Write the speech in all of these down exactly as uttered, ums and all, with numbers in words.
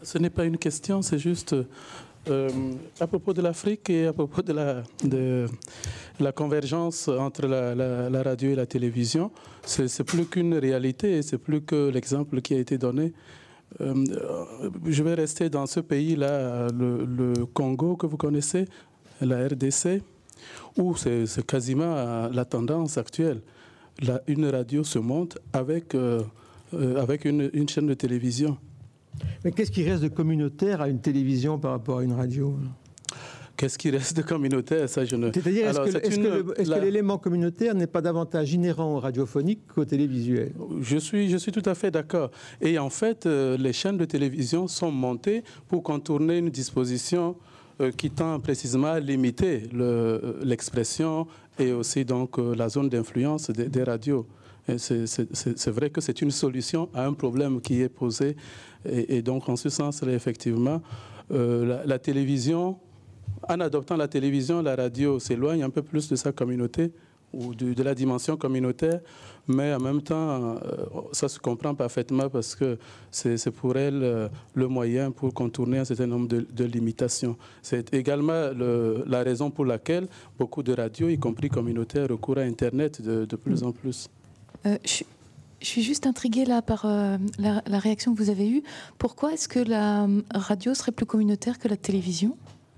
Ce n'est pas une question, c'est juste euh, à propos de l'Afrique et à propos de la, de la convergence entre la, la, la radio et la télévision. C'est plus qu'une réalité, c'est plus que l'exemple qui a été donné. Euh, je vais rester dans ce pays-là, le, le Congo que vous connaissez, la R D C, où c'est quasiment la tendance actuelle. La, une radio se monte avec, euh, euh, avec une, une chaîne de télévision. Mais qu'est-ce qui reste de communautaire à une télévision par rapport à une radio? Qu'est-ce qui reste de communautaire? Ça, je ne... C'est-à-dire, est-ce que, est une... est la... que l'élément communautaire n'est pas davantage inhérent au radiophonique qu'au télévisuel? je suis, je suis tout à fait d'accord. Et en fait, euh, les chaînes de télévision sont montées pour contourner une disposition euh, qui tend précisément à limiter l'expression le, et aussi donc, euh, la zone d'influence des, des radios. C'est vrai que c'est une solution à un problème qui est posé. Et, et donc, en ce sens-là, effectivement, euh, la, la télévision, en adoptant la télévision, la radio s'éloigne un peu plus de sa communauté ou de, de la dimension communautaire, mais en même temps, euh, ça se comprend parfaitement parce que c'est pour elle euh, le moyen pour contourner un certain nombre de, de limitations. C'est également le, la raison pour laquelle beaucoup de radios, y compris communautaires, recourent à Internet de, de plus en plus. Euh, je, je suis juste intriguée là par euh, la, la réaction que vous avez eue. Pourquoi est-ce que la radio serait plus communautaire que la télévision?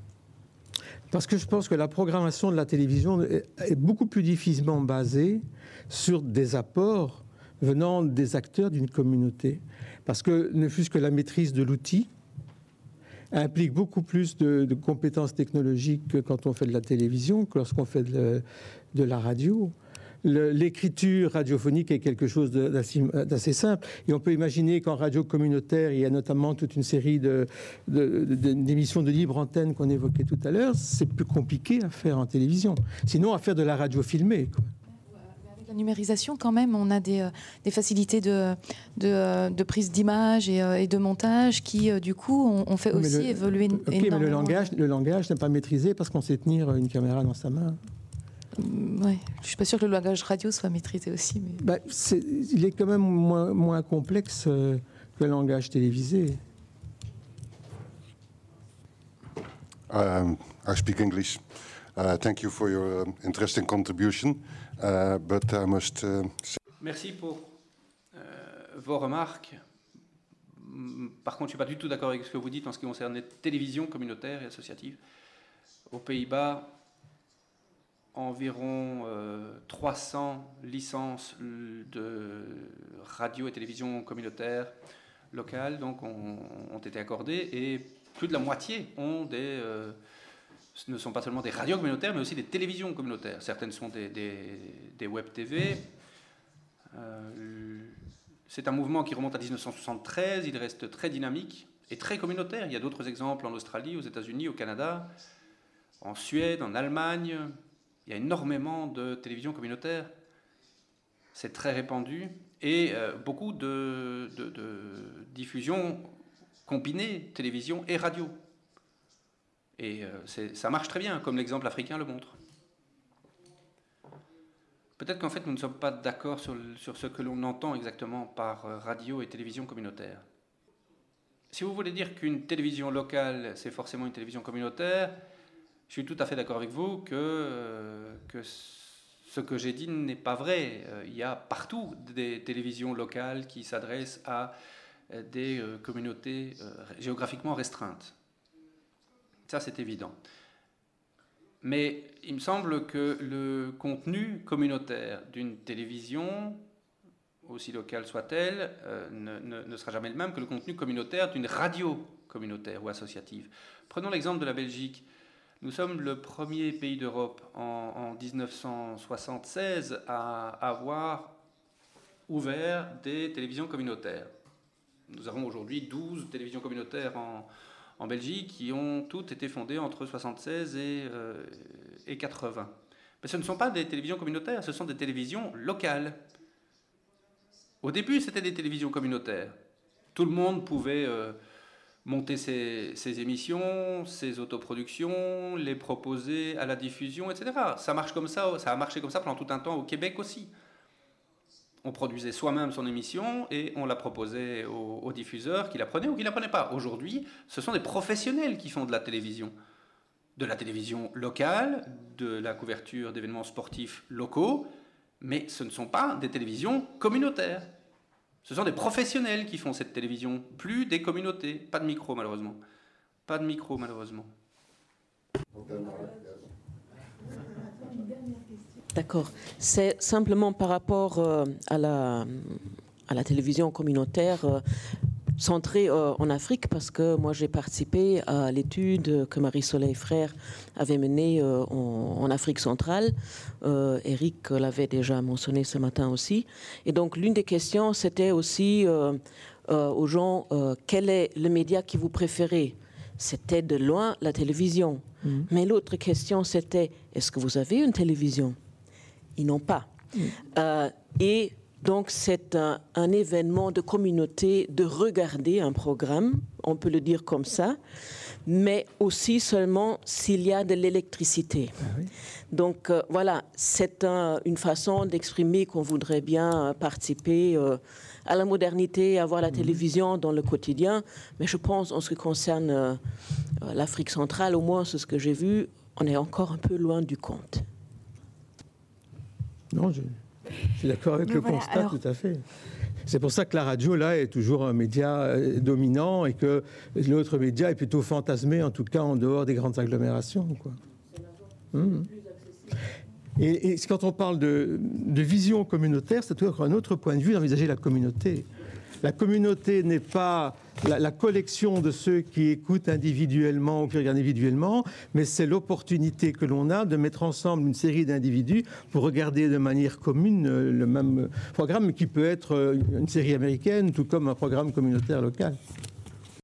Parce que je pense que la programmation de la télévision est beaucoup plus difficilement basée sur des apports venant des acteurs d'une communauté. Parce que ne fût-ce que la maîtrise de l'outil implique beaucoup plus de, de compétences technologiques que quand on fait de la télévision, que lorsqu'on fait de, de la radio. L'écriture radiophonique est quelque chose d'assez simple. Et on peut imaginer qu'en radio communautaire, il y a notamment toute une série d'émissions de, de, de, de libre antenne qu'on évoquait tout à l'heure. C'est plus compliqué à faire en télévision. Sinon, à faire de la radio filmée, quoi. Avec la numérisation, quand même, on a des, euh, des facilités de, de, de prise d'image et, euh, et de montage qui, euh, du coup, ont, ont fait mais aussi le, évoluer okay, énormément. Mais le langage, le langage n'est pas maîtrisé parce qu'on sait tenir une caméra dans sa main. Ouais, je ne suis pas sûre que le langage radio soit maîtrisé aussi. Mais... Bah, est, il est quand même moins, moins complexe euh, que le langage télévisé. Um, I speak English. Uh, thank you for your uh, interesting contribution. Uh, but I must. Uh, Merci pour euh, vos remarques. Par contre, je ne suis pas du tout d'accord avec ce que vous dites en ce qui concerne les télévisions communautaires et associatives. Aux Pays-Bas, environ euh, trois cents licences de radio et télévision communautaires locales donc, ont, ont été accordées et plus de la moitié ont des, euh, ce ne sont pas seulement des radios communautaires mais aussi des télévisions communautaires. Certaines sont des, des, des web T V. Euh, c'est un mouvement qui remonte à mille neuf cent soixante-treize, il reste très dynamique et très communautaire. Il y a d'autres exemples en Australie, aux États-Unis, au Canada, en Suède, en Allemagne. Il y a énormément de télévisions communautaires. C'est très répandu. Et euh, beaucoup de, de, de diffusions combinées, télévision et radio. Et euh, ça marche très bien, comme l'exemple africain le montre. Peut-être qu'en fait, nous ne sommes pas d'accord sur, sur ce que l'on entend exactement par radio et télévision communautaire. Si vous voulez dire qu'une télévision locale, c'est forcément une télévision communautaire, je suis tout à fait d'accord avec vous que, euh, que ce que j'ai dit n'est pas vrai. Euh, il y a partout des télévisions locales qui s'adressent à euh, des euh, communautés euh, géographiquement restreintes. Ça, c'est évident. Mais il me semble que le contenu communautaire d'une télévision, aussi locale soit-elle, euh, ne, ne, ne sera jamais le même que le contenu communautaire d'une radio communautaire ou associative. Prenons l'exemple de la Belgique. Nous sommes le premier pays d'Europe en, en mille neuf cent soixante-seize à avoir ouvert des télévisions communautaires. Nous avons aujourd'hui douze télévisions communautaires en, en Belgique qui ont toutes été fondées entre soixante-seize et, euh, et quatre-vingts. Mais ce ne sont pas des télévisions communautaires, ce sont des télévisions locales. Au début, c'était des télévisions communautaires. Tout le monde pouvait... Euh, monter ses, ses émissions, ses autoproductions, les proposer à la diffusion, et cetera. Ça marche comme ça, ça a marché comme ça pendant tout un temps au Québec aussi. On produisait soi-même son émission et on la proposait aux, aux diffuseurs qui la prenaient ou qui ne la prenaient pas. Aujourd'hui, ce sont des professionnels qui font de la télévision. De la télévision locale, de la couverture d'événements sportifs locaux, mais ce ne sont pas des télévisions communautaires. Ce sont des professionnels qui font cette télévision, plus des communautés. Pas de micro, malheureusement. Pas de micro, malheureusement. D'accord. C'est simplement par rapport euh, à, la, à la télévision communautaire euh, centrée euh, en Afrique, parce que moi j'ai participé à l'étude que Marie-Soleil Frère avait menée euh, en, en Afrique centrale. Euh, Eric l'avait déjà mentionné ce matin aussi. Et donc l'une des questions, c'était aussi euh, euh, aux gens, euh, quel est le média que vous préférez ? C'était de loin la télévision. Mmh. Mais l'autre question, c'était, est-ce que vous avez une télévision ? Ils n'ont pas. Mmh. Euh, et donc, c'est un, un événement de communauté de regarder un programme, on peut le dire comme ça, mais aussi seulement s'il y a de l'électricité. Ah oui. Donc, euh, voilà, c'est un, une façon d'exprimer qu'on voudrait bien participer euh, à la modernité, avoir la mmh. télévision dans le quotidien. Mais je pense, en ce qui concerne euh, l'Afrique centrale, au moins, c'est ce que j'ai vu, on est encore un peu loin du compte. Non, je, je suis d'accord avec Mais le voilà, constat, alors... tout à fait. C'est pour ça que la radio, là, est toujours un média dominant et que l'autre média est plutôt fantasmé, en tout cas en dehors des grandes agglomérations, quoi. Mmh. Et, et quand on parle de, de vision communautaire, c'est toujours un autre point de vue d'envisager la communauté. La communauté n'est pas la, la collection de ceux qui écoutent individuellement ou qui regardent individuellement, mais c'est l'opportunité que l'on a de mettre ensemble une série d'individus pour regarder de manière commune le même programme qui peut être une série américaine, tout comme un programme communautaire local.